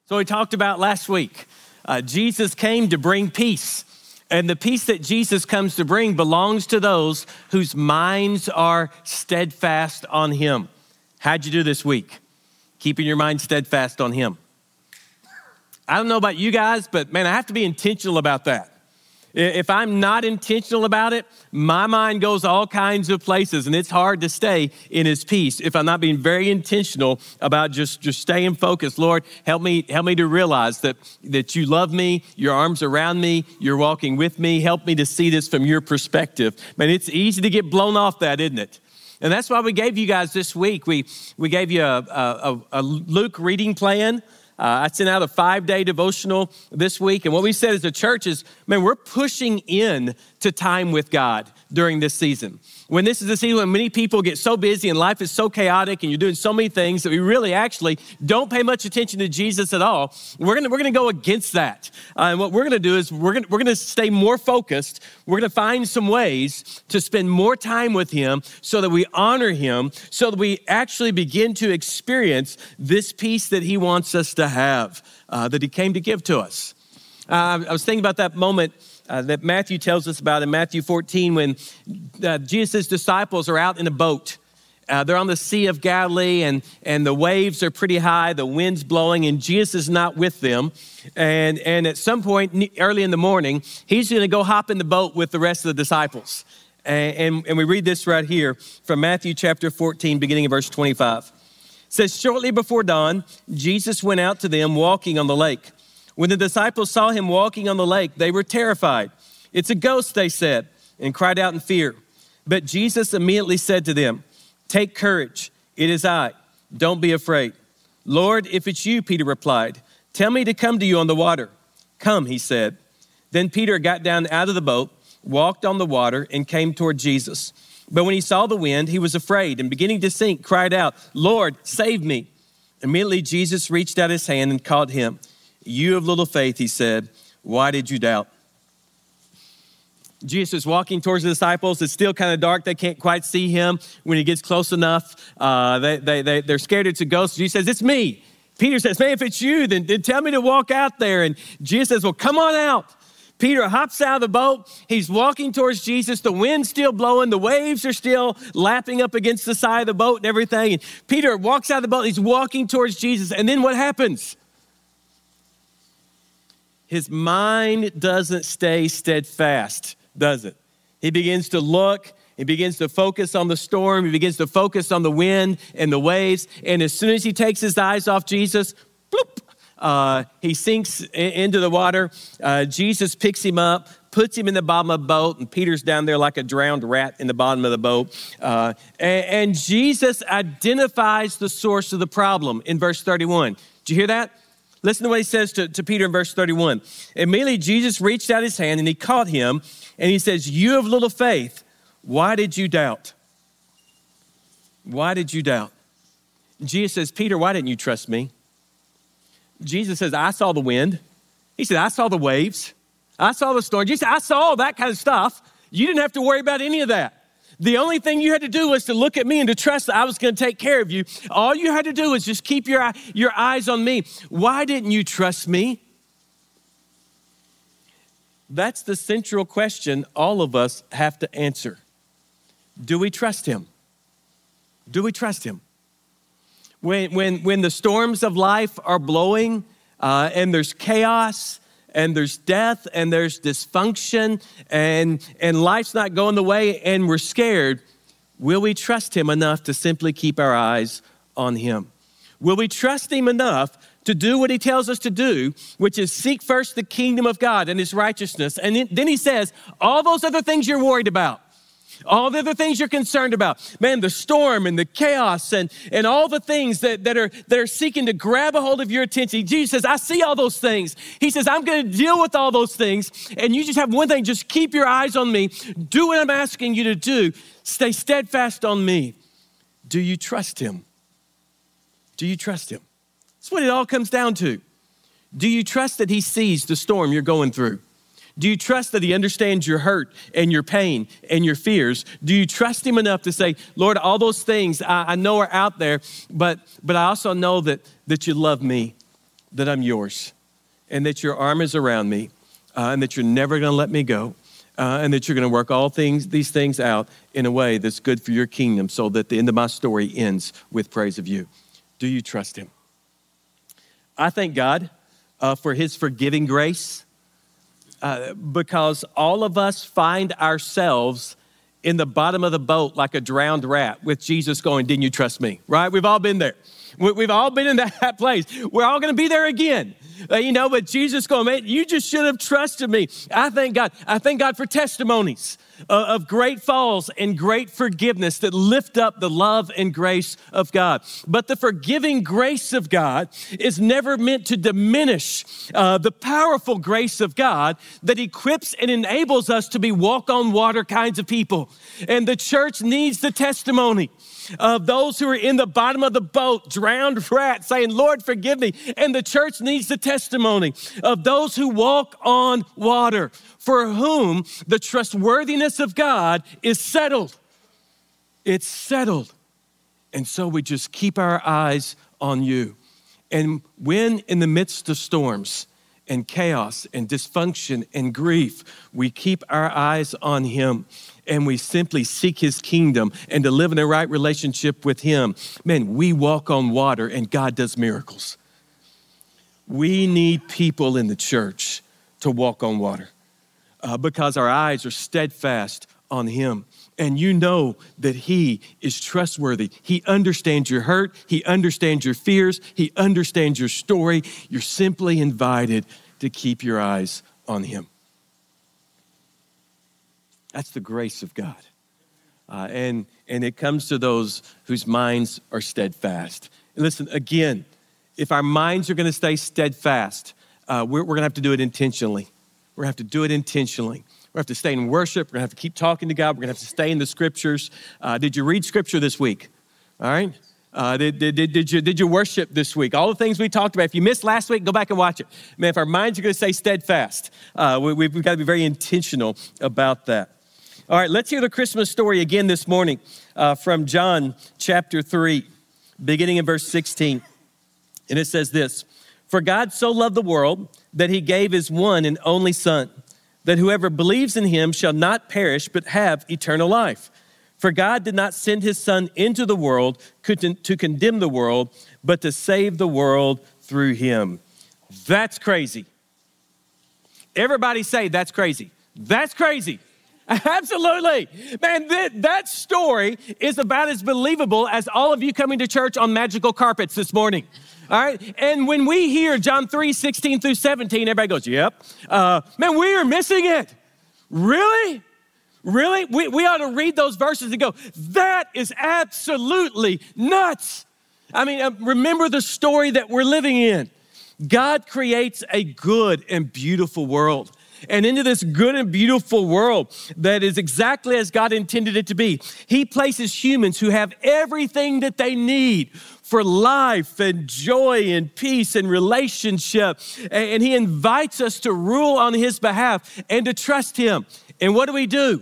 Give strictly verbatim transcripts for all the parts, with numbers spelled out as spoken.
So we talked about last week, uh, Jesus came to bring peace. And the peace that Jesus comes to bring belongs to those whose minds are steadfast on him. How'd you do this week? Keeping your mind steadfast on him. I don't know about you guys, but man, I have to be intentional about that. If I'm not intentional about it, my mind goes all kinds of places, and it's hard to stay in his peace if I'm not being very intentional about just, just staying focused. Lord, help me, help me to realize that, that you love me, your arms around me, you're walking with me. Help me to see this from your perspective. Man, it's easy to get blown off that, isn't it? And that's why we gave you guys this week. We, we gave you a, a, a Luke reading plan. Uh, I sent out a five-day devotional this week, and what we said as a church is, man, we're pushing in to time with God during this season. When this is a season when many people get so busy and life is so chaotic and you're doing so many things that we really actually don't pay much attention to Jesus at all, we're gonna we're gonna go against that. Uh, and what we're gonna do is we're gonna we're gonna stay more focused. We're gonna find some ways to spend more time with him so that we honor him, so that we actually begin to experience this peace that he wants us to have, uh, that he came to give to us. Uh, I was thinking about that moment Uh, that Matthew tells us about in Matthew fourteen when uh, Jesus' disciples are out in a boat. Uh, they're on the Sea of Galilee and, and the waves are pretty high, the wind's blowing, and Jesus is not with them. And, and at some point early in the morning, he's gonna go hop in the boat with the rest of the disciples. And, and, and we read this right here from Matthew chapter fourteen, beginning of verse twenty-five. It says, shortly before dawn, Jesus went out to them walking on the lake. When the disciples saw him walking on the lake, they were terrified. It's a ghost, they said, and cried out in fear. But Jesus immediately said to them, take courage, it is I, don't be afraid. Lord, if it's you, Peter replied, tell me to come to you on the water. Come, he said. Then Peter got down out of the boat, walked on the water, and came toward Jesus. But when he saw the wind, he was afraid, and beginning to sink, cried out, Lord, save me. Immediately Jesus reached out his hand and caught him. You of little faith, he said, why did you doubt? Jesus is walking towards the disciples. It's still kind of dark. They can't quite see him. When he gets close enough, uh, they, they, they, they're scared it's a ghost. Jesus says, it's me. Peter says, man, if it's you, then, then tell me to walk out there. And Jesus says, well, come on out. Peter hops out of the boat. He's walking towards Jesus. The wind's still blowing. The waves are still lapping up against the side of the boat and everything. And Peter walks out of the boat. He's walking towards Jesus. And then what happens? His mind doesn't stay steadfast, does it? He begins to look, he begins to focus on the storm, he begins to focus on the wind and the waves, and as soon as he takes his eyes off Jesus, bloop, uh, he sinks in, into the water. Uh, Jesus picks him up, puts him in the bottom of the boat, and Peter's down there like a drowned rat in the bottom of the boat. Uh, and, and Jesus identifies the source of the problem in verse thirty-one. Did you hear that? Listen to what he says to, to Peter in verse thirty-one. Immediately, Jesus reached out his hand and he caught him and he says, you of little faith, why did you doubt? Why did you doubt? Jesus says, Peter, why didn't you trust me? Jesus says, I saw the wind. He said, I saw the waves. I saw the storm. Jesus said, I saw all that kind of stuff. You didn't have to worry about any of that. The only thing you had to do was to look at me and to trust that I was going to take care of you. All you had to do was just keep your, your eyes on me. Why didn't you trust me? That's the central question all of us have to answer. Do we trust him? Do we trust him? When, when, when the storms of life are blowing uh, and there's chaos, and there's death, and there's dysfunction, and, and life's not going the way, and we're scared, will we trust him enough to simply keep our eyes on him? Will we trust him enough to do what he tells us to do, which is seek first the kingdom of God and his righteousness? And then he says, all those other things you're worried about, all the other things you're concerned about, man, the storm and the chaos and, and all the things that, that, are, that are seeking to grab a hold of your attention. Jesus says, I see all those things. He says, I'm going to deal with all those things. And you just have one thing, just keep your eyes on me. Do what I'm asking you to do. Stay steadfast on me. Do you trust him? Do you trust him? That's what it all comes down to. Do you trust that he sees the storm you're going through? Do you trust that he understands your hurt and your pain and your fears? Do you trust him enough to say, Lord, all those things I, I know are out there, but, but I also know that, that you love me that I'm yours and that your arm is around me uh, and that you're never going to let me go uh, and that you're going to work all things, these things out in a way that's good for your kingdom so that the end of my story ends with praise of you. Do you trust him? I thank God uh, for his forgiving grace uh, because all of us find ourselves in the bottom of the boat like a drowned rat with Jesus going, didn't you trust me? Right? We've all been there. We've all been in that place. We're all going to be there again. Uh, you know, but Jesus going, man, you just should have trusted me. I thank God. I thank God for testimonies uh, of great falls and great forgiveness that lift up the love and grace of God. But the forgiving grace of God is never meant to diminish uh, the powerful grace of God that equips and enables us to be walk on water kinds of people. And the church needs the testimony of those who are in the bottom of the boat, drowned rats, saying, Lord, forgive me. And the church needs the testimony of those who walk on water, for whom the trustworthiness of God is settled. It's settled. And so we just keep our eyes on you. And when in the midst of storms and chaos and dysfunction and grief, we keep our eyes on him and we simply seek his kingdom and to live in a right relationship with him, man, we walk on water and God does miracles. We need people in the church to walk on water uh, because our eyes are steadfast on him. And you know that he is trustworthy. He understands your hurt. He understands your fears. He understands your story. You're simply invited to keep your eyes on him. That's the grace of God. Uh, and, and it comes to those whose minds are steadfast. And listen, again, if our minds are going to stay steadfast, uh, we're, we're going to have to do it intentionally. We're going to have to do it intentionally. We're going to have to stay in worship. We're going to have to keep talking to God. We're going to have to stay in the scriptures. Uh, did you read scripture this week? All right. Uh, did, did, did, you, did you worship this week? All the things we talked about. If you missed last week, go back and watch it. Man, if our minds are going to stay steadfast, uh, we, we've got to be very intentional about that. All right, let's hear the Christmas story again this morning uh, from John chapter three, beginning in verse sixteen. And it says this, for God so loved the world that he gave his one and only son, that whoever believes in him shall not perish but have eternal life. For God did not send his son into the world to condemn the world, but to save the world through him. That's crazy. Everybody say, that's crazy. That's crazy. Absolutely. Man, that, that story is about as believable as all of you coming to church on magical carpets this morning. All right. And when we hear John three, sixteen through seventeen, everybody goes, yep. Uh, man, we are missing it. Really? Really? We, we ought to read those verses and go, that is absolutely nuts. I mean, uh, remember the story that we're living in. God creates a good and beautiful world. And into this good and beautiful world that is exactly as God intended it to be, he places humans who have everything that they need for life and joy and peace and relationship. And he invites us to rule on his behalf and to trust him. And what do we do?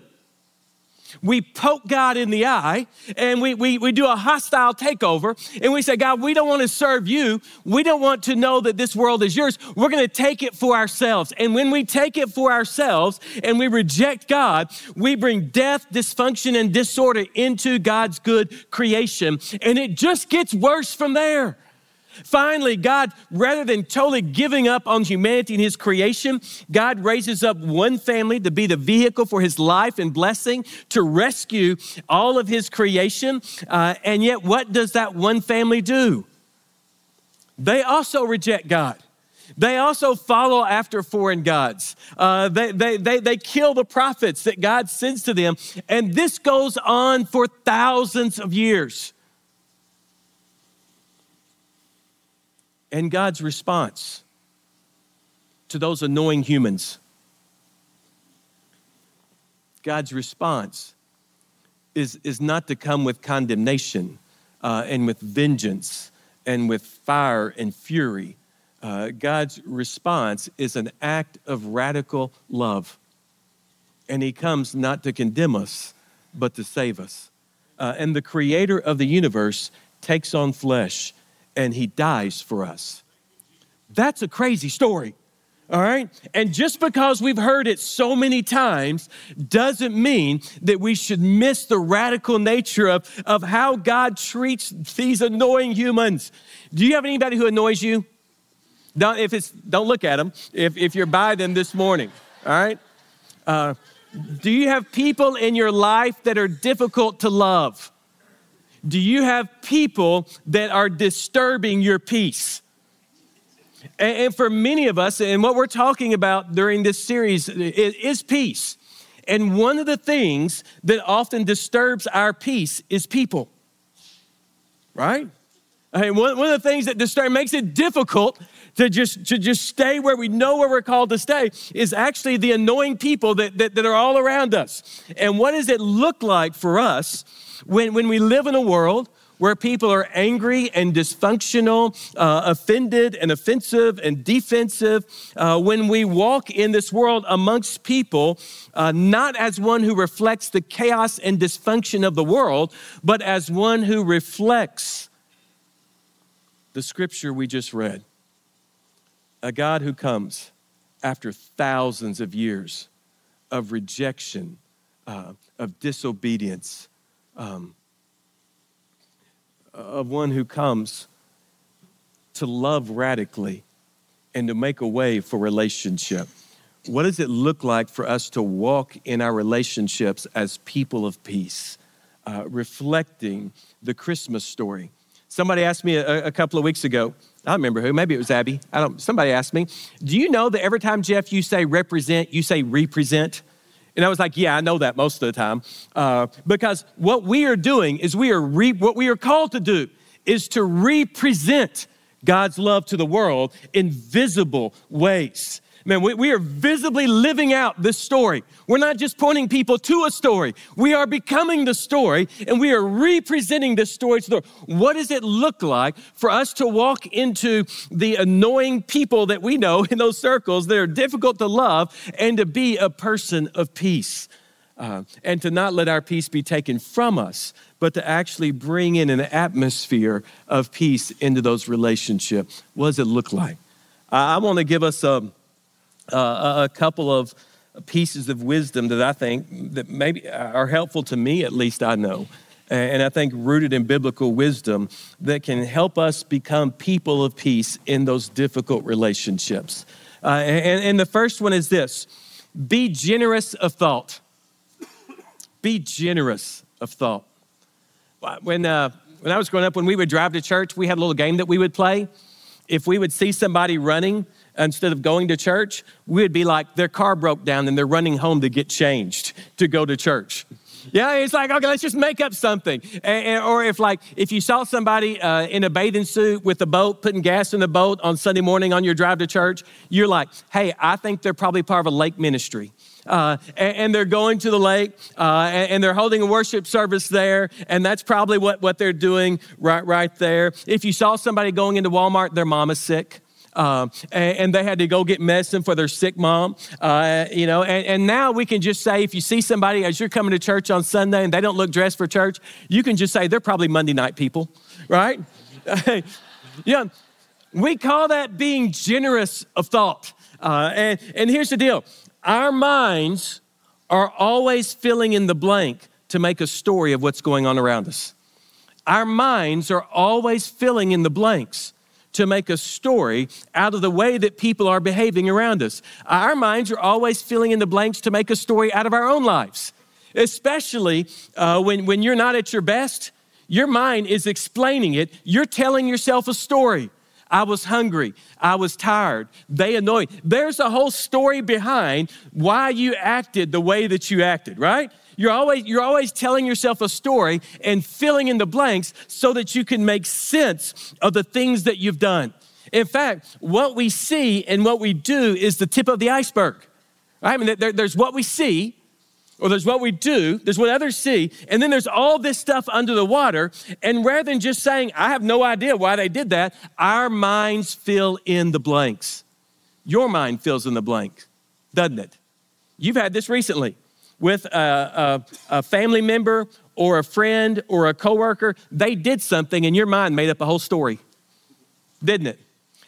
We poke God in the eye and we, we, we do a hostile takeover and we say, God, we don't want to serve you. We don't want to know that this world is yours. We're going to take it for ourselves. And when we take it for ourselves and we reject God, we bring death, dysfunction, and disorder into God's good creation. And it just gets worse from there. Finally, God, rather than totally giving up on humanity and his creation, God raises up one family to be the vehicle for his life and blessing, to rescue all of his creation. Uh, and yet, what does that one family do? They also reject God. They also follow after foreign gods. Uh, they, they, they, they kill the prophets that God sends to them. And this goes on for thousands of years. And God's response to those annoying humans, God's response is, is not to come with condemnation uh, and with vengeance and with fire and fury. Uh, God's response is an act of radical love. And he comes not to condemn us, but to save us. Uh, and the creator of the universe takes on flesh and he dies for us. That's a crazy story. All right? And just because we've heard it so many times doesn't mean that we should miss the radical nature of, of how God treats these annoying humans. Do you have anybody who annoys you? Don't, if it's, don't look at them if, if you're by them this morning, all right? Uh, do you have people in your life that are difficult to love? Do you have people that are disturbing your peace? And for many of us, and what we're talking about during this series is peace. And one of the things that often disturbs our peace is people, right? I mean, one of the things that disturb, makes it difficult to just, to just stay where we know where we're called to stay is actually the annoying people that, that, that are all around us. And what does it look like for us when, when we live in a world where people are angry and dysfunctional, uh, offended and offensive and defensive, uh, when we walk in this world amongst people, uh, not as one who reflects the chaos and dysfunction of the world, but as one who reflects the scripture we just read. A God who comes after thousands of years of rejection, uh, of disobedience, um, of one who comes to love radically and to make a way for relationship. What does it look like for us to walk in our relationships as people of peace, uh, reflecting the Christmas story? Somebody asked me a, a couple of weeks ago, I don't remember who, maybe it was Abby. I don't, somebody asked me, do you know that every time, Jeff, you say represent, you say represent? And I was like, yeah, I know that most of the time. Uh, because what we are doing is we are, re- what we are called to do is to represent God's love to the world in visible ways. Man, we, we are visibly living out this story. We're not just pointing people to a story. We are becoming the story, and we are representing this story to the world. What does it look like for us to walk into the annoying people that we know in those circles that are difficult to love and to be a person of peace? Uh, and to not let our peace be taken from us, but to actually bring in an atmosphere of peace into those relationships. What does it look like? Uh, I want to give us a... Uh, a couple of pieces of wisdom that I think that maybe are helpful to me, at least I know, and I think rooted in biblical wisdom that can help us become people of peace in those difficult relationships. Uh, and, and the first one is this: be generous of thought. Be generous of thought. When, uh, when I was growing up, when we would drive to church, we had a little game that we would play. If we would see somebody running, instead of going to church, we'd be like, their car broke down and they're running home to get changed to go to church. Yeah, it's like, okay, let's just make up something. And, and, or if like, if you saw somebody uh, in a bathing suit with a boat, putting gas in the boat on Sunday morning on your drive to church, you're like, hey, I think they're probably part of a lake ministry. Uh, and, and they're going to the lake, uh, and, and they're holding a worship service there, and that's probably what, what they're doing right, right there. If you saw somebody going into Walmart, their mom is sick. Um, and, and they had to go get medicine for their sick mom, uh, you know, and, and now we can just say, if you see somebody as you're coming to church on Sunday and they don't look dressed for church, you can just say, they're probably Monday night people, right? Yeah, we call that being generous of thought. Uh, and, and here's the deal. Our minds are always filling in the blank to make a story of what's going on around us. Our minds are always filling in the blanks to make a story out of the way that people are behaving around us. Our minds are always filling in the blanks to make a story out of our own lives, especially uh, when, when you're not at your best. Your mind is explaining it. You're telling yourself a story. I was hungry. I was tired. They annoyed. There's a whole story behind why you acted the way that you acted, right? You're always, you're always telling yourself a story and filling in the blanks so that you can make sense of the things that you've done. In fact, what we see and what we do is the tip of the iceberg. Right? I mean, there, there's what we see, or there's what we do, there's what others see, and then there's all this stuff under the water. And rather than just saying, I have no idea why they did that, our minds fill in the blanks. Your mind fills in the blank, doesn't it? You've had this recently with a, a, a family member or a friend or a coworker. They did something and your mind made up a whole story, didn't it?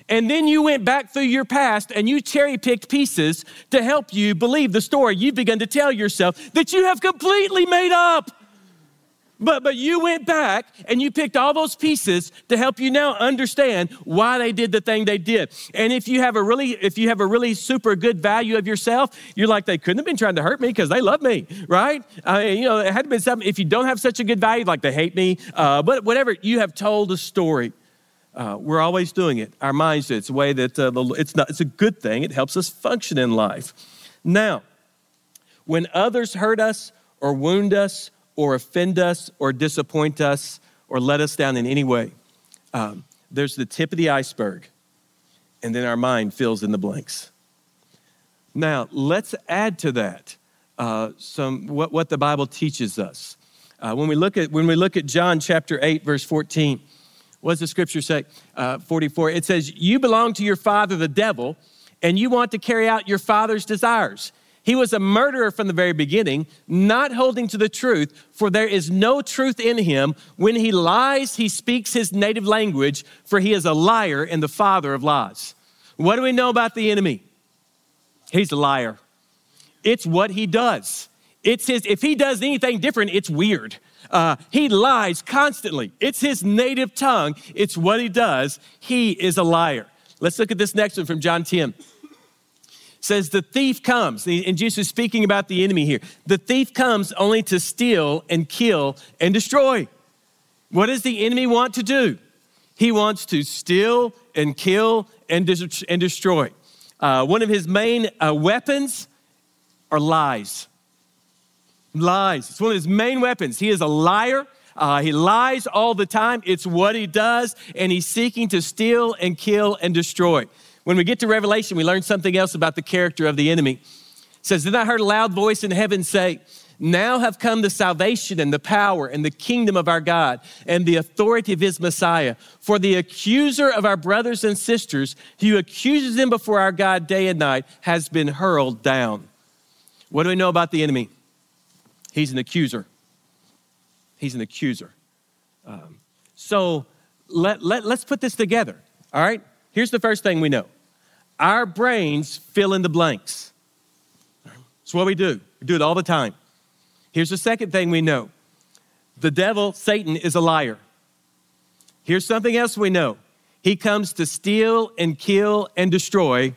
And then you went back through your past and you cherry-picked pieces to help you believe the story you've begun to tell yourself that you have completely made up. But, but you went back and you picked all those pieces to help you now understand why they did the thing they did. And if you have a really, if you have a really super good value of yourself, you're like, they couldn't have been trying to hurt me because they love me, right? Uh, you know, it had to be something. If you don't have such a good value, like they hate me, uh, but whatever, you have told a story. Uh, we're always doing it. Our minds do. It's a way that uh, the, it's not. It's a good thing. It helps us function in life. Now, when others hurt us or wound us, or offend us, or disappoint us, or let us down in any way. Um, there's the tip of the iceberg, and then our mind fills in the blanks. Now, let's add to that uh, some what, what the Bible teaches us. Uh, when we look at when we look at John chapter eight, verse fourteen, what does the scripture say? Uh, forty-four, it says, "You belong to your father, the devil, and you want to carry out your father's desires. He was a murderer from the very beginning, not holding to the truth, for there is no truth in him. When he lies, he speaks his native language, for he is a liar and the father of lies." What do we know about the enemy? He's a liar. It's what he does. It's his, if he does anything different, it's weird. Uh, he lies constantly. It's his native tongue. It's what he does. He is a liar. Let's look at this next one from John ten. Says the thief comes, and Jesus is speaking about the enemy here. The thief comes only to steal and kill and destroy. What does the enemy want to do? He wants to steal and kill and, dis- and destroy. Uh, one of his main uh, weapons are lies. Lies. It's one of his main weapons. He is a liar. Uh, he lies all the time. It's what he does, and he's seeking to steal and kill and destroy. When we get to Revelation, we learn something else about the character of the enemy. It says, "Then I heard a loud voice in heaven say, 'Now have come the salvation and the power and the kingdom of our God and the authority of his Messiah. For the accuser of our brothers and sisters, who accuses them before our God day and night, has been hurled down.'" What do we know about the enemy? He's an accuser. He's an accuser. Um, so let, let, let's put this together, all right? Here's the first thing we know. Our brains fill in the blanks. It's what we do. We do it all the time. Here's the second thing we know. The devil, Satan, is a liar. Here's something else we know. He comes to steal and kill and destroy,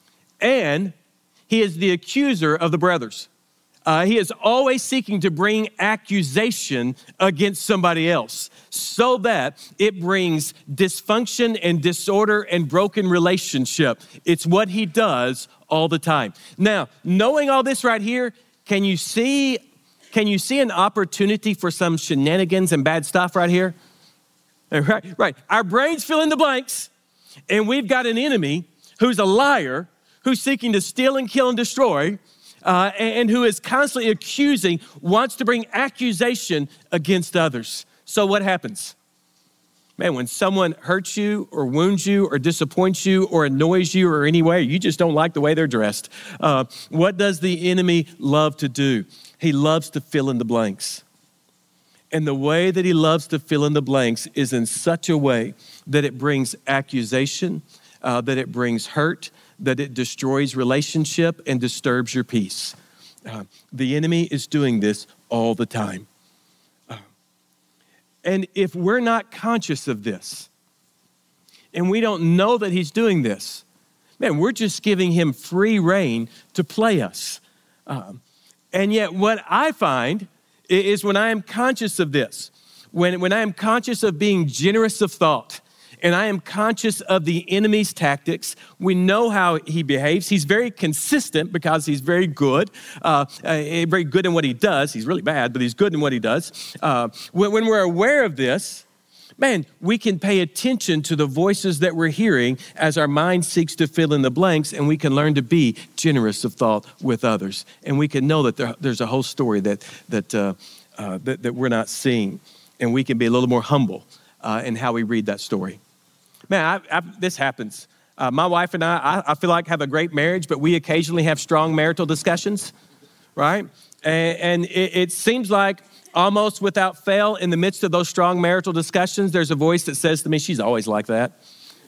and he is the accuser of the brothers. Uh, he is always seeking to bring accusation against somebody else so that it brings dysfunction and disorder and broken relationship. It's what he does all the time. Now, knowing all this right here, can you see, can you see an opportunity for some shenanigans and bad stuff right here? Right, right. Our brains fill in the blanks, and we've got an enemy who's a liar, who's seeking to steal and kill and destroy, Uh, and who is constantly accusing, wants to bring accusation against others. So what happens? Man, when someone hurts you or wounds you or disappoints you or annoys you or any way, you just don't like the way they're dressed. Uh, what does the enemy love to do? He loves to fill in the blanks. And the way that he loves to fill in the blanks is in such a way that it brings accusation, uh, that it brings hurt, that it destroys relationship and disturbs your peace. Uh, the enemy is doing this all the time. Uh, and if we're not conscious of this, and we don't know that he's doing this, man, we're just giving him free rein to play us. Um, and yet what I find is when I am conscious of this, when, when I am conscious of being generous of thought, and I am conscious of the enemy's tactics. We know how he behaves. He's very consistent because he's very good, uh, uh, very good in what he does. He's really bad, but he's good in what he does. Uh, when, when we're aware of this, man, we can pay attention to the voices that we're hearing as our mind seeks to fill in the blanks, and we can learn to be generous of thought with others. And we can know that there, there's a whole story that, that, uh, uh, that, that we're not seeing, and we can be a little more humble uh, in how we read that story. Man, I, I, this happens. Uh, my wife and I, I, I feel like have a great marriage, but we occasionally have strong marital discussions, right? And, and it, it seems like almost without fail, in the midst of those strong marital discussions, there's a voice that says to me, "She's always like that."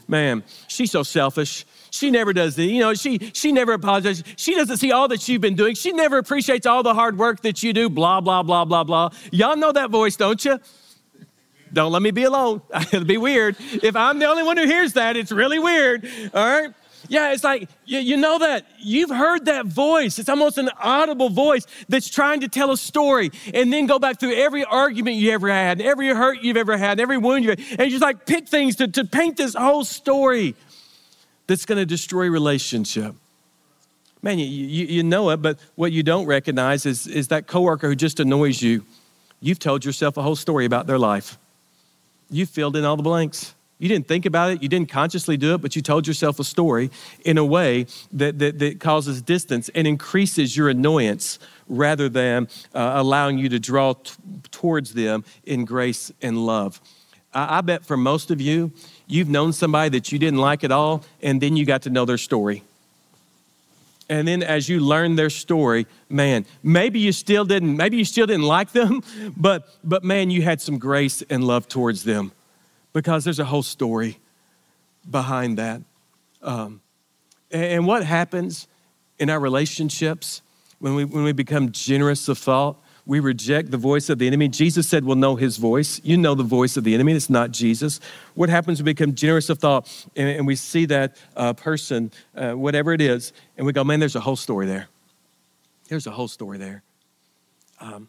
Man, she's so selfish. She never does the, you know, she she never apologizes. She doesn't see all that you've been doing. She never appreciates all the hard work that you do, blah, blah, blah, blah, blah. Y'all know that voice, don't you? Don't let me be alone. It'll be weird. If I'm the only one who hears that, it's really weird, all right? Yeah, it's like, you, you know that. You've heard that voice. It's almost an audible voice that's trying to tell a story and then go back through every argument you ever had, every hurt you've ever had, every wound you've had, and just like pick things to, to paint this whole story that's going to destroy relationship. Man, you, you, you know it, but what you don't recognize is, is that coworker who just annoys you. You've told yourself a whole story about their life. You filled in all the blanks. You didn't think about it. You didn't consciously do it, but you told yourself a story in a way that, that, that causes distance and increases your annoyance rather than uh, allowing you to draw t- towards them in grace and love. I, I bet for most of you, you've known somebody that you didn't like at all, and then you got to know their story. And then as you learn their story, man, maybe you still didn't, maybe you still didn't like them, but, but man, you had some grace and love towards them. Because there's a whole story behind that. Um, and, and what happens in our relationships when we when we become generous of thought? We reject the voice of the enemy. Jesus said we'll know his voice. You know the voice of the enemy. It's not Jesus. What happens when we become generous of thought and, and we see that uh, person, uh, whatever it is, and we go, man, there's a whole story there. There's a whole story there. Um,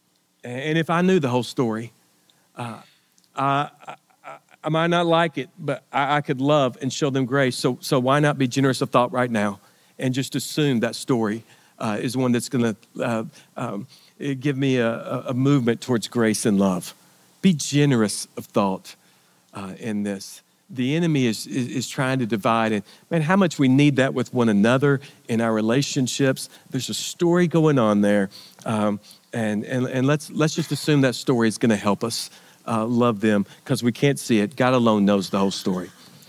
and if I knew the whole story, uh, I, I I might not like it, but I, I could love and show them grace. So, so why not be generous of thought right now and just assume that story uh, is one that's going to uh, um, give me a, a movement towards grace and love. Be generous of thought uh, in this. The enemy is, is is trying to divide, and man, how much we need that with one another in our relationships. There's a story going on there, um, and and and let's let's just assume that story is going to help us. Uh, love them because we can't see it. God alone knows the whole story.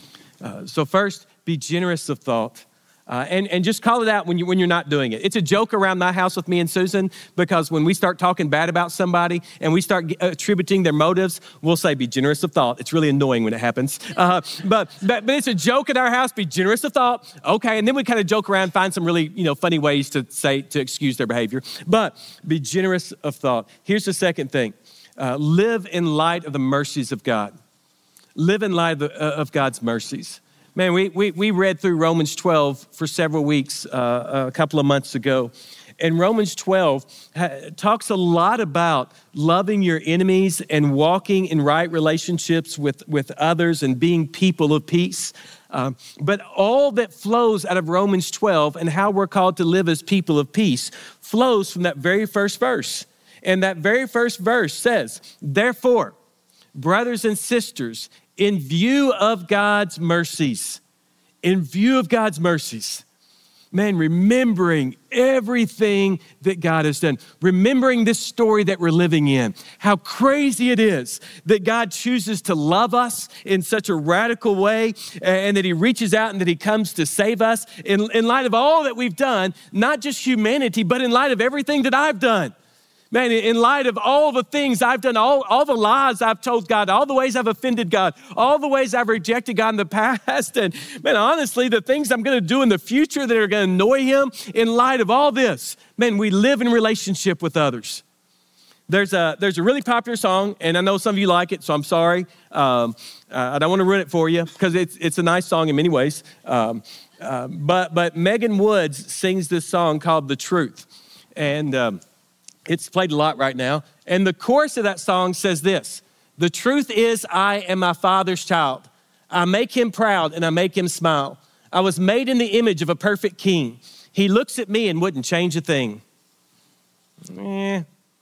Uh, so first, be generous of thought. Uh, and, and just call it out when, you, when you're not doing it. It's a joke around my house with me and Susan because when we start talking bad about somebody and we start attributing their motives, we'll say, be generous of thought. It's really annoying when it happens. Uh, but, but but it's a joke in our house, be generous of thought. Okay, and then we kind of joke around, find some really you know funny ways to say, to excuse their behavior. But be generous of thought. Here's the second thing. Uh, live in light of the mercies of God. Live in light of, the, uh, of God's mercies. Man, we, we we read through Romans twelve for several weeks uh, a couple of months ago. And Romans twelve ha- talks a lot about loving your enemies and walking in right relationships with, with others and being people of peace. Um, but all that flows out of Romans twelve and how we're called to live as people of peace flows from that very first verse. And that very first verse says, therefore, brothers and sisters, in view of God's mercies, in view of God's mercies, man, remembering everything that God has done, remembering this story that we're living in, how crazy it is that God chooses to love us in such a radical way and that he reaches out and that he comes to save us in, in light of all that we've done, not just humanity, but in light of everything that I've done. Man, in light of all the things I've done, all, all the lies I've told God, all the ways I've offended God, all the ways I've rejected God in the past, and man, honestly, the things I'm going to do in the future that are going to annoy him, in light of all this, man, we live in relationship with others. There's a there's a really popular song, and I know some of you like it, so I'm sorry. Um, uh, I don't want to ruin it for you because it's it's a nice song in many ways. Um, uh, but but Megan Woods sings this song called "The Truth," and um, it's played a lot right now. And the chorus of that song says this: "The truth is, I am my Father's child. I make him proud and I make him smile. I was made in the image of a perfect king. He looks at me and wouldn't change a thing." Eh.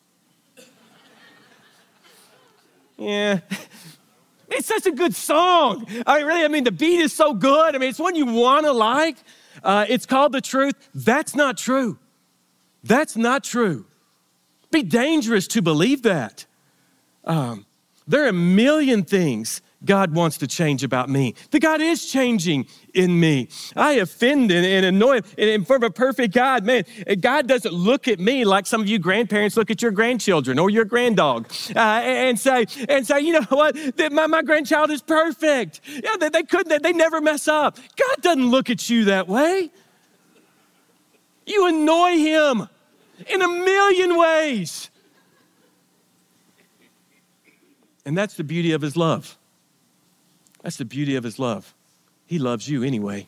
Yeah. It's such a good song. I mean, really, I mean, the beat is so good. I mean, it's one you want to like. Uh, it's called "The Truth." That's not true. That's not true. It'd be dangerous to believe that. Um, there are a million things God wants to change about me, that God is changing in me. I offend and, and annoy him. And in front of a perfect God, man, God doesn't look at me like some of you grandparents look at your grandchildren or your granddog uh, and say, and say, you know what, that my, my grandchild is perfect. Yeah, they, they couldn't, they never mess up. God doesn't look at you that way. You annoy him in a million ways. And that's the beauty of his love. That's the beauty of his love. He loves you anyway.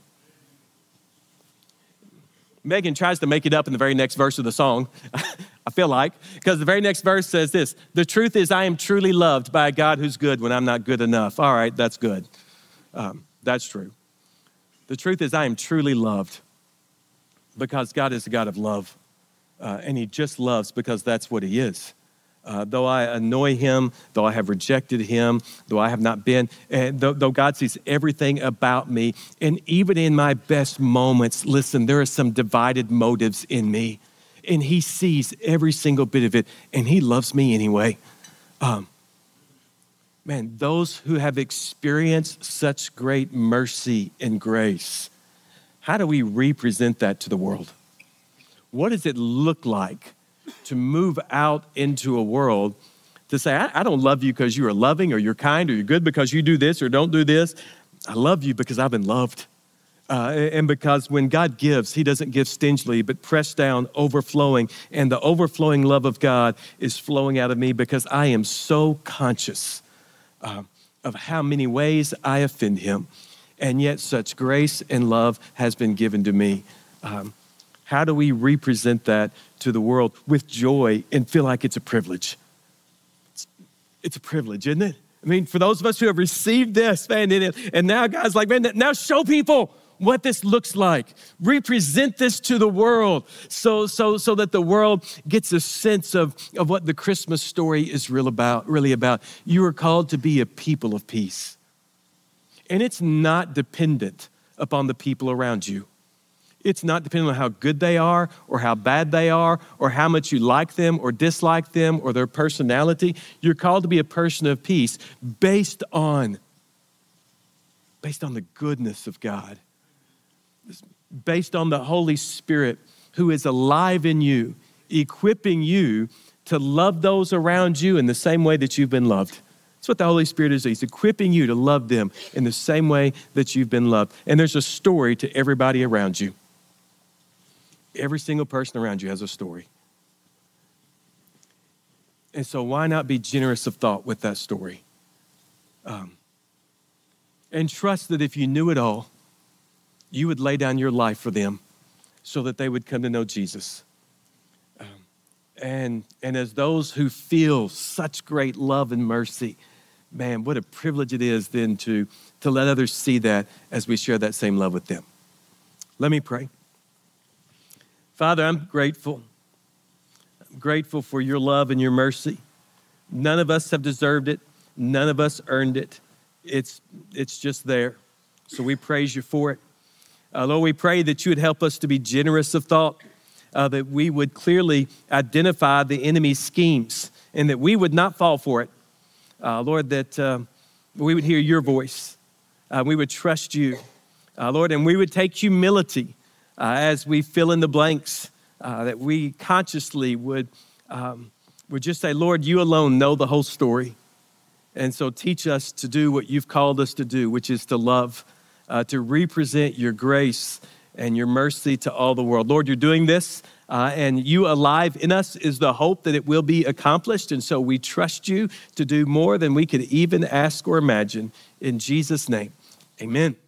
Megan tries to make it up in the very next verse of the song, I feel like, because the very next verse says this: the truth is I am truly loved by a God who's good when I'm not good enough. All right, that's good. Um, that's true. The truth is I am truly loved because God is a God of love, uh, and he just loves because that's what he is. Uh, though I annoy him, though I have rejected him, though I have not been, and though, though God sees everything about me, and even in my best moments, listen, there are some divided motives in me, and he sees every single bit of it, and he loves me anyway. Um, man, those who have experienced such great mercy and grace, how do we represent that to the world? What does it look like to move out into a world to say, I, I don't love you because you are loving or you're kind or you're good because you do this or don't do this. I love you because I've been loved. Uh, and because when God gives, he doesn't give stingily, but pressed down, overflowing. And the overflowing love of God is flowing out of me because I am so conscious uh, of how many ways I offend him. And yet such grace and love has been given to me. Um, How do we represent that to the world with joy and feel like it's a privilege? It's, it's a privilege, isn't it? I mean, for those of us who have received this, man, and now God's like, man, now show people what this looks like. Represent this to the world so, so, so that the world gets a sense of, of what the Christmas story is real about, really about. You are called to be a people of peace. And it's not dependent upon the people around you. It's not dependent on how good they are or how bad they are or how much you like them or dislike them or their personality. You're called to be a person of peace based on, based on the goodness of God, based on the Holy Spirit who is alive in you, equipping you to love those around you in the same way that you've been loved. That's what the Holy Spirit is. He's equipping you to love them in the same way that you've been loved. And there's a story to everybody around you. Every single person around you has a story. And so why not be generous of thought with that story? Um, and trust that if you knew it all, you would lay down your life for them so that they would come to know Jesus. Um, and, and as those who feel such great love and mercy, man, what a privilege it is then to, to let others see that as we share that same love with them. Let me pray. Father, I'm grateful. I'm grateful for your love and your mercy. None of us have deserved it. None of us earned it. It's, it's just there. So we praise you for it. Uh, Lord, we pray that you would help us to be generous of thought, uh, that we would clearly identify the enemy's schemes and that we would not fall for it. Uh, Lord, that uh, we would hear your voice. Uh, we would trust you, uh, Lord, and we would take humility Uh, as we fill in the blanks, uh, that we consciously would, um, would just say, Lord, you alone know the whole story. And so teach us to do what you've called us to do, which is to love, uh, to represent your grace and your mercy to all the world. Lord, you're doing this, uh, and you alive in us is the hope that it will be accomplished. And so we trust you to do more than we could even ask or imagine. In Jesus' name, amen.